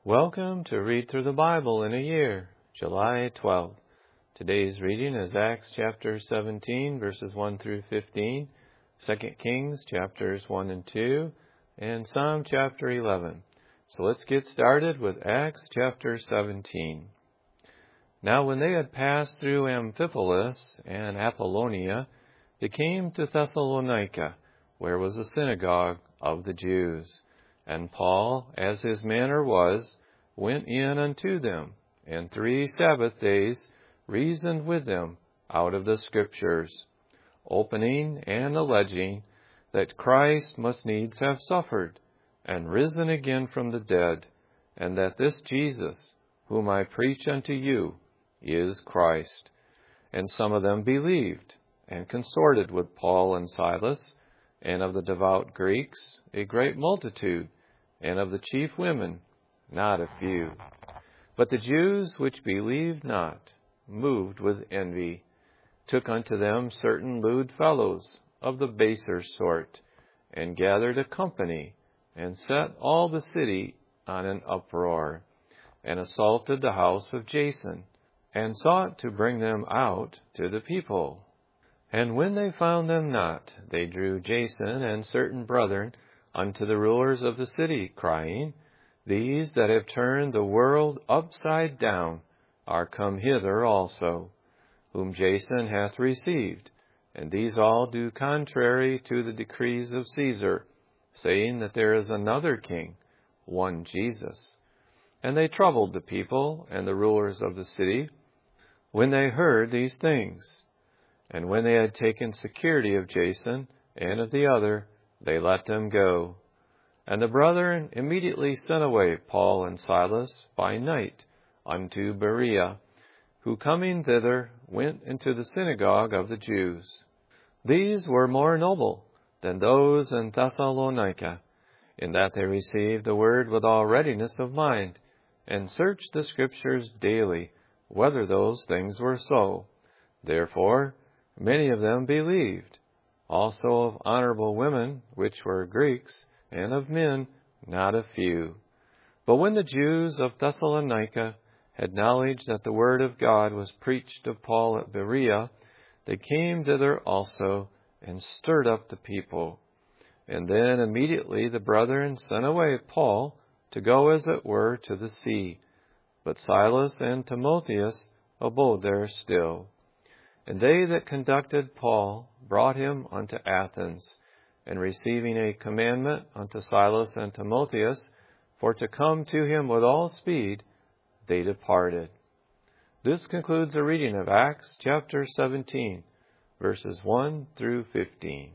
Welcome to Read Through the Bible in a Year, July 12th. Today's reading is Acts chapter 17, verses 1 through 15, 2 Kings chapters 1 and 2, and Psalm chapter 11. So let's get started with Acts chapter 17. Now when they had passed through Amphipolis and Apollonia, they came to Thessalonica, where was a synagogue of the Jews. And Paul, as his manner was, went in unto them, and 3 Sabbath days reasoned with them out of the Scriptures, opening and alleging that Christ must needs have suffered, and risen again from the dead, and that this Jesus, whom I preach unto you, is Christ. And some of them believed, and consorted with Paul and Silas, and of the devout Greeks a great multitude, and of the chief women not a few. But the Jews which believed not, moved with envy, took unto them certain lewd fellows of the baser sort, and gathered a company, and set all the city on an uproar, and assaulted the house of Jason, and sought to bring them out to the people. And when they found them not, they drew Jason and certain brethren unto the rulers of the city, crying, These that have turned the world upside down are come hither also, whom Jason hath received, and these all do contrary to the decrees of Caesar, saying that there is another king, one Jesus. And they troubled the people and the rulers of the city when they heard these things. And when they had taken security of Jason and of the other, they let them go. And the brethren immediately sent away Paul and Silas by night unto Berea, who coming thither went into the synagogue of the Jews. These were more noble than those in Thessalonica, in that they received the word with all readiness of mind, and searched the Scriptures daily, whether those things were so. Therefore many of them believed, also of honorable women, which were Greeks, and of men not a few. But when the Jews of Thessalonica had knowledge that the word of God was preached of Paul at Berea, they came thither also, and stirred up the people. And then immediately the brethren sent away Paul to go as it were to the sea. But Silas and Timotheus abode there still. And they that conducted Paul brought him unto Athens, and receiving a commandment unto Silas and Timotheus for to come to him with all speed, they departed. This concludes the reading of Acts chapter 17, verses 1 through 15.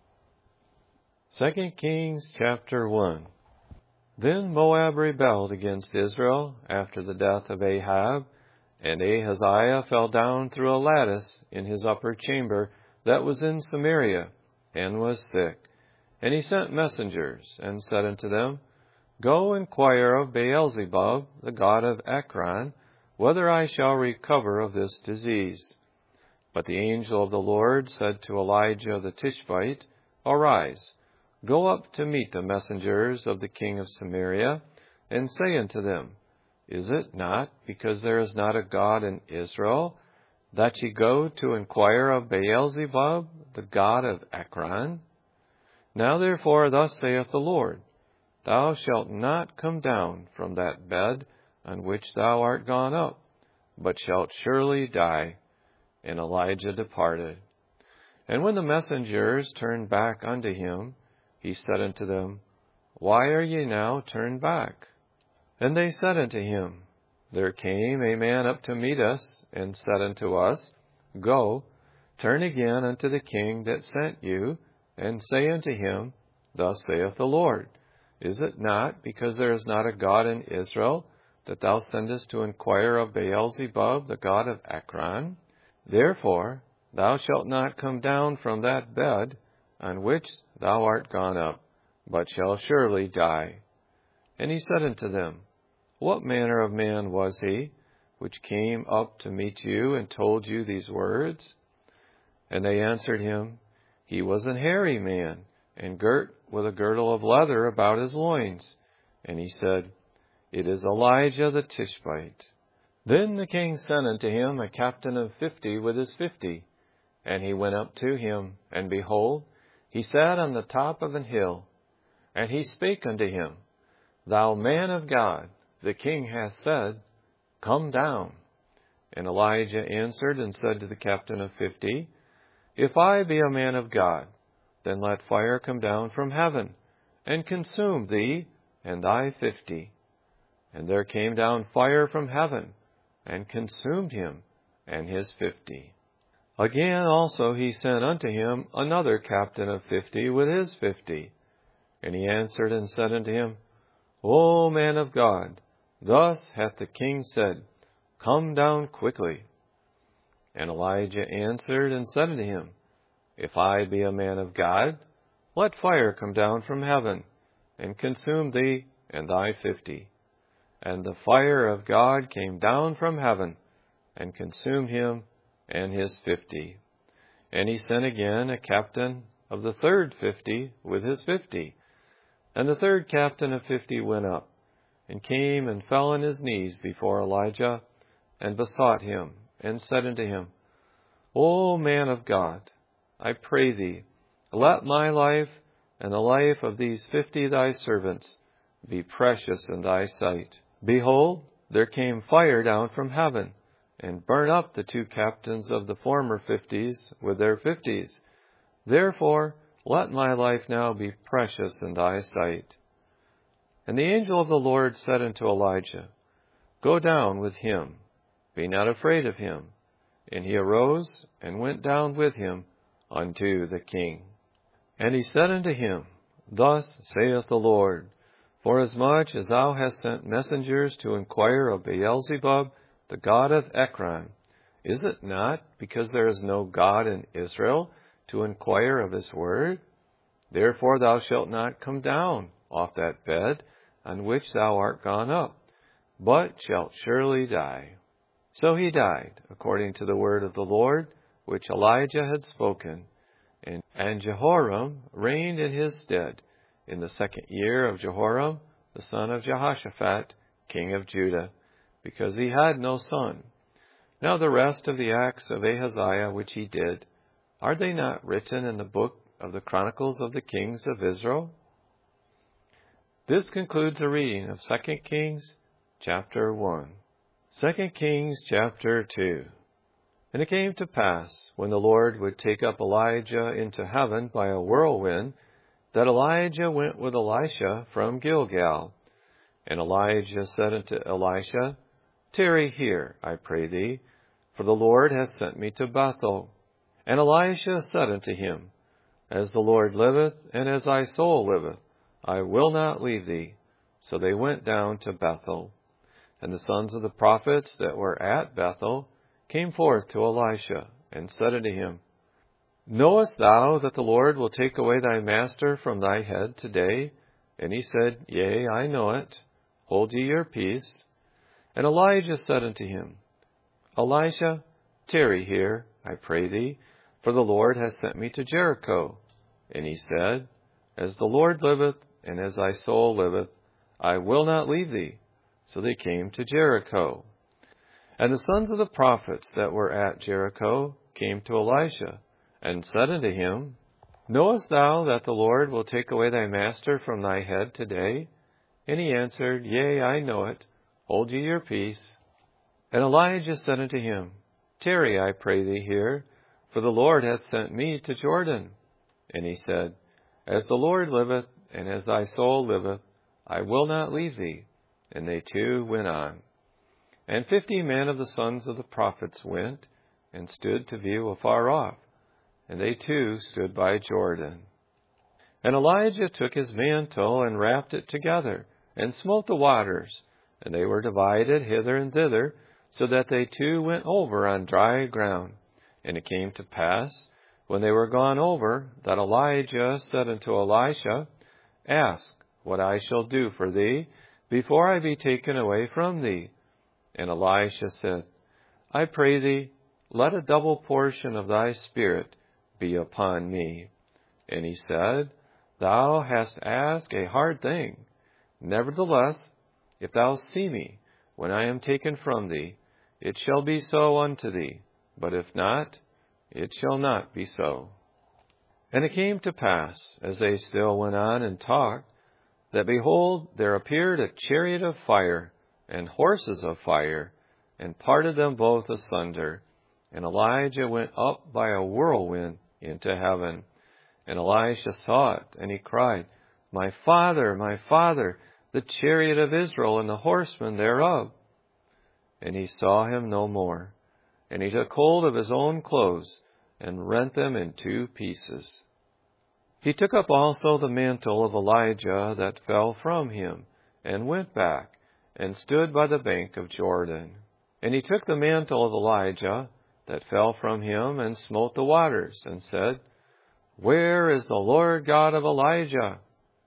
2 Kings chapter 1. Then Moab rebelled against Israel after the death of Ahab, and Ahaziah fell down through a lattice in his upper chamber that was in Samaria, and was sick. And he sent messengers, and said unto them, Go inquire of Beelzebub, the god of Ekron, whether I shall recover of this disease. But the angel of the Lord said to Elijah the Tishbite, Arise, go up to meet the messengers of the king of Samaria, and say unto them, Is it not because there is not a God in Israel, that ye go to inquire of Beelzebub, the god of Ekron? Now therefore thus saith the Lord, Thou shalt not come down from that bed on which thou art gone up, but shalt surely die. And Elijah departed. And when the messengers turned back unto him, he said unto them, Why are ye now turned back? And they said unto him, There came a man up to meet us, and said unto us, Go, turn again unto the king that sent you, and say unto him, Thus saith the Lord, Is it not because there is not a God in Israel, that thou sendest to inquire of Beelzebub, the god of Ekron? Therefore thou shalt not come down from that bed on which thou art gone up, but shalt surely die. And he said unto them, What manner of man was he, which came up to meet you, and told you these words? And they answered him, He was an hairy man, and girt with a girdle of leather about his loins. And he said, It is Elijah the Tishbite. Then the king sent unto him a captain of 50 with his 50. And he went up to him, and behold, he sat on the top of an hill. And he spake unto him, Thou man of God, the king hath said, Come down. And Elijah answered and said to the captain of 50, If I be a man of God, then let fire come down from heaven, and consume thee and thy 50. And there came down fire from heaven, and consumed him and his 50. Again also he sent unto him another captain of 50 with his 50. And he answered and said unto him, O man of God, thus hath the king said, Come down quickly. And Elijah answered and said unto him, If I be a man of God, let fire come down from heaven, and consume thee and thy 50. And the fire of God came down from heaven, and consumed him and his 50. And he sent again a captain of the third 50 with his 50. And the third captain of 50 went up, and came and fell on his knees before Elijah, and besought him, and said unto him, O man of God, I pray thee, let my life and the life of these 50 thy servants be precious in thy sight. Behold, there came fire down from heaven, and burnt up the 2 captains of the former 50s with their 50s. Therefore, let my life now be precious in thy sight. And the angel of the Lord said unto Elijah, Go down with him, be not afraid of him. And he arose and went down with him unto the king. And he said unto him, Thus saith the Lord, Forasmuch as thou hast sent messengers to inquire of Beelzebub, the god of Ekron, is it not because there is no God in Israel to inquire of his word? Therefore thou shalt not come down off that bed on which thou art gone up, but shalt surely die. So he died, according to the word of the Lord, which Elijah had spoken. And Jehoram reigned in his stead in the 2nd year of Jehoram, the son of Jehoshaphat, king of Judah, because he had no son. Now the rest of the acts of Ahaziah which he did, are they not written in the book of the Chronicles of the Kings of Israel? This concludes the reading of 2 Kings chapter 1. 2 Kings chapter 2. And it came to pass, when the Lord would take up Elijah into heaven by a whirlwind, that Elijah went with Elisha from Gilgal. And Elijah said unto Elisha, Tarry here, I pray thee, for the Lord hath sent me to Bethel. And Elisha said unto him, As the Lord liveth, and as thy soul liveth, I will not leave thee. So they went down to Bethel. And the sons of the prophets that were at Bethel came forth to Elisha, and said unto him, Knowest thou that the Lord will take away thy master from thy head today? And he said, Yea, I know it. Hold ye your peace. And Elijah said unto him, Elisha, tarry here, I pray thee, for the Lord hath sent me to Jericho. And he said, As the Lord liveth, and as thy soul liveth, I will not leave thee. So they came to Jericho. And the sons of the prophets that were at Jericho came to Elisha, and said unto him, Knowest thou that the Lord will take away thy master from thy head today? And he answered, Yea, I know it. Hold ye your peace. And Elijah said unto him, Tarry, I pray thee here, for the Lord hath sent me to Jordan. And he said, As the Lord liveth, and as thy soul liveth, I will not leave thee. And they two went on. And 50 men of the sons of the prophets went, and stood to view afar off. And they too stood by Jordan. And Elijah took his mantle, and wrapped it together, and smote the waters, and they were divided hither and thither, so that they two went over on dry ground. And it came to pass, when they were gone over, that Elijah said unto Elisha, Ask what I shall do for thee, before I be taken away from thee. And Elisha said, I pray thee, let a double portion of thy spirit be upon me. And he said, Thou hast asked a hard thing. Nevertheless, if thou see me, when I am taken from thee, it shall be so unto thee, but if not, it shall not be so. And it came to pass, as they still went on and talked, that behold, there appeared a chariot of fire, and horses of fire, and parted them both asunder. And Elijah went up by a whirlwind into heaven. And Elisha saw it, and he cried, my father, the chariot of Israel and the horsemen thereof. And he saw him no more. And he took hold of his own clothes, and rent them in 2 pieces. He took up also the mantle of Elijah that fell from him, and went back, and stood by the bank of Jordan. And he took the mantle of Elijah that fell from him, and smote the waters, and said, where is the Lord God of Elijah?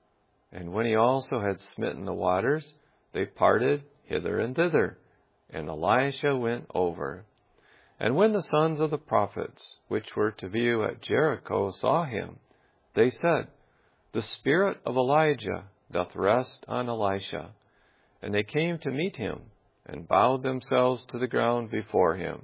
And when he also had smitten the waters, they parted hither and thither, and Elisha went over. And when the sons of the prophets, which were to view at Jericho, saw him, they said, the spirit of Elijah doth rest on Elisha. And they came to meet him, and bowed themselves to the ground before him.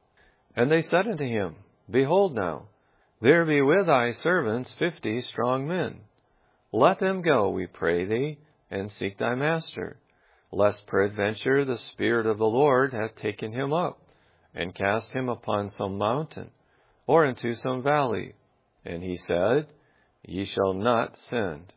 And they said unto him, behold now, there be with thy servants 50 strong men. Let them go, we pray thee, and seek thy master, lest peradventure the Spirit of the Lord hath taken him up, and cast him upon some mountain, or into some valley. And he said, ye shall not send.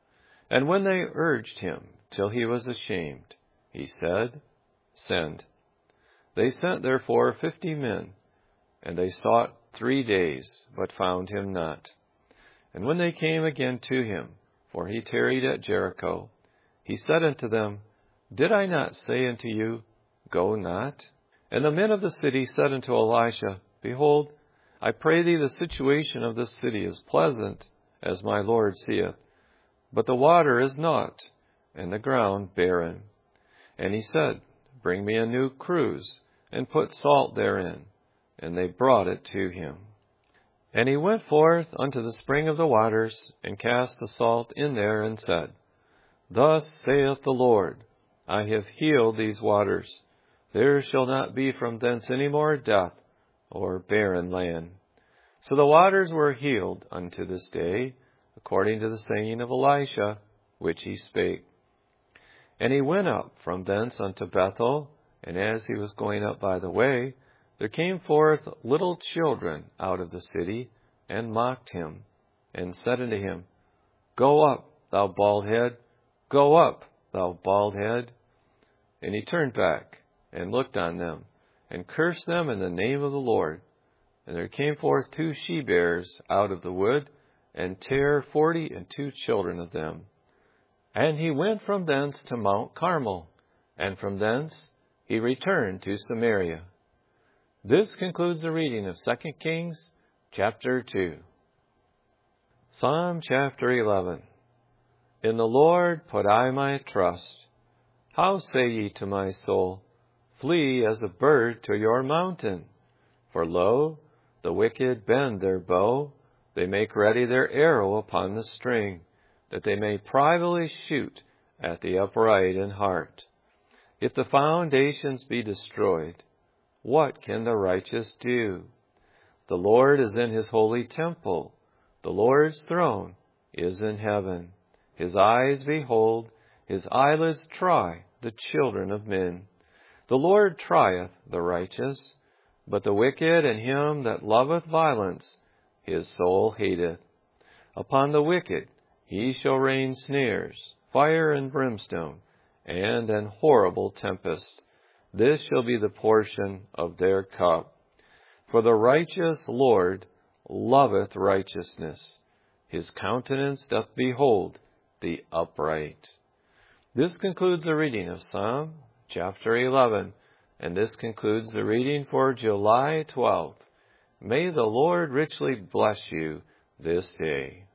And when they urged him till he was ashamed, he said, send. They sent therefore 50 men, and they sought 3 days, but found him not. And when they came again to him, for he tarried at Jericho, he said unto them, did I not say unto you, go not? And the men of the city said unto Elisha, behold, I pray thee, the situation of this city is pleasant, as my Lord seeth, but the water is not, and the ground barren. And he said, bring me a new cruse, and put salt therein. And they brought it to him. And he went forth unto the spring of the waters, and cast the salt in there, and said, thus saith the Lord, I have healed these waters. There shall not be from thence any more death, or barren land. So the waters were healed unto this day, according to the saying of Elisha, which he spake. And he went up from thence unto Bethel, and as he was going up by the way, there came forth little children out of the city, and mocked him, and said unto him, go up, thou bald head, go up, thou bald head. And he turned back, and looked on them, and cursed them in the name of the Lord. And there came forth 2 she-bears out of the wood, and tare 42 children of them. And he went from thence to Mount Carmel, and from thence he returned to Samaria. This concludes the reading of 2 Kings, chapter 2. Psalm chapter 11. In the Lord put I my trust. How say ye to my soul, flee as a bird to your mountain? For lo, the wicked bend their bow, they make ready their arrow upon the string, that they may privily shoot at the upright in heart. If the foundations be destroyed, what can the righteous do? The Lord is in his holy temple. The Lord's throne is in heaven. His eyes behold, his eyelids try the children of men. The Lord trieth the righteous, but the wicked and him that loveth violence his soul hateth. Upon the wicked he shall rain snares, fire and brimstone, and an horrible tempest. This shall be the portion of their cup. For the righteous Lord loveth righteousness. His countenance doth behold the upright. This concludes the reading of Psalm chapter 11, and this concludes the reading for July 12th. May the Lord richly bless you this day.